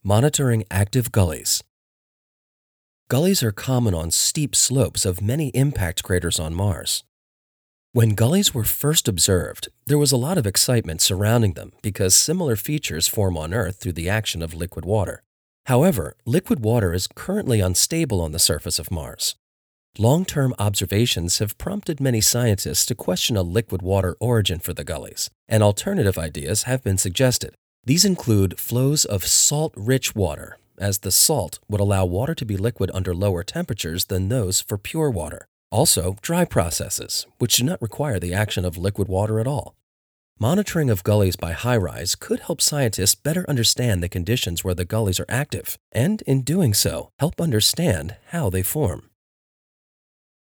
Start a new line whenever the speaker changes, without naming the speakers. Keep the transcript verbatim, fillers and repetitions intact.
Monitoring active gullies. Gullies are common on steep slopes of many impact craters on Mars. When gullies were first observed, there was a lot of excitement surrounding them because similar features form on Earth through the action of liquid water. However, liquid water is currently unstable on the surface of Mars. Long-term observations have prompted many scientists to question a liquid water origin for the gullies, and alternative ideas have been suggested. These include flows of salt-rich water, as the salt would allow water to be liquid under lower temperatures than those for pure water. Also, dry processes, which do not require the action of liquid water at all. Monitoring of gullies by HiRISE could help scientists better understand the conditions where the gullies are active, and in doing so, help understand how they form.